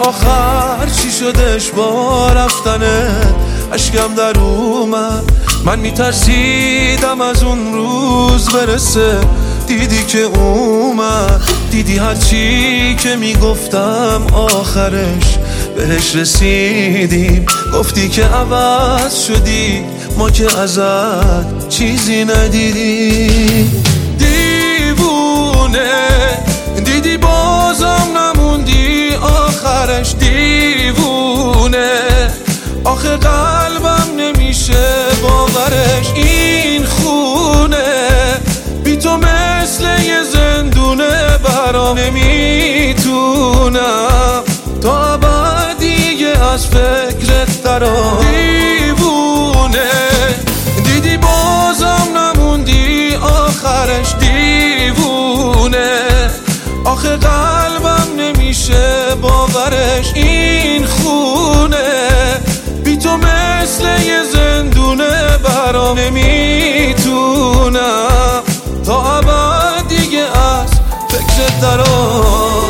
آخر چی شدش با رفتنه؟ اشکم در اومد، من میترسیدم از اون روز برسه. دیدی که اومد، دیدی هرچی که میگفتم آخرش بهش رسیدیم. گفتی که عوض شدی، ما که ازت چیزی ندیدیم. دیوونه دیدی بازم نموندی آخرش. دیوونه آخه قلبم نمیشه باورش. این خونه بی تو مثل یه زندونه، برام نمیتونم تا ابد دیگه از فکرت درام. دیوونه دیدی بازم نموندی آخرش. دیوونه آخه قلبم نمیشه باورش. این خونه بی تو مثل یه زندونه، برام نمیتونم تا ابد دیگه از فکرت درام.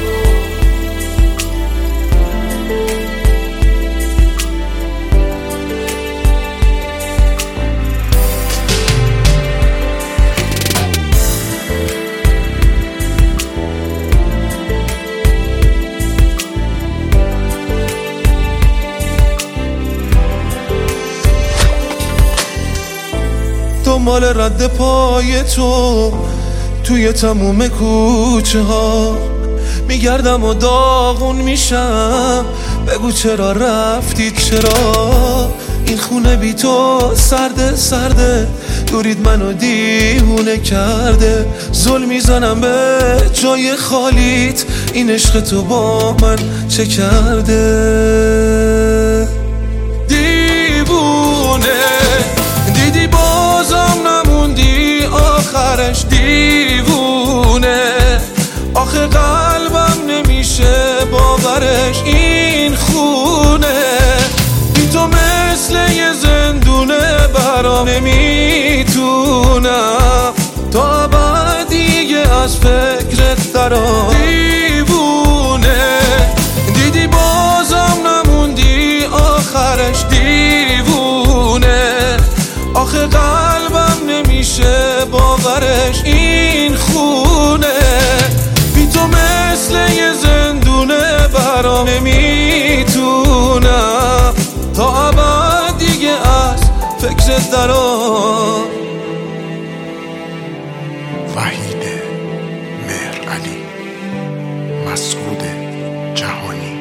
دنبال رد پای تو توی تموم کوچه ها میگردم و داغون میشم. بگو چرا رفتید، چرا این خونه بی تو سرده سرده. دورید منو دیوونه کرده، ظلم میزنم به جای خالیت. این عشق تو با من چه کرده؟ دیوونه دیدی بازم نموندی آخرش. دیوونه آخه قلبم نمیشه باورش. این خونه بی تو مثل یه زندونه، برام نمیتونم تا ابد دیگه از فکرت درام. دیوونه دیدی بازم نموندی آخرش. دیوونه آخه قلبم نمیشه باورش. این خونه بی تو مثل یه زندونه، برام نمیتونم تا ابد دیگه از فکرت درام. وحید مهرعلی، مسعود جهانی.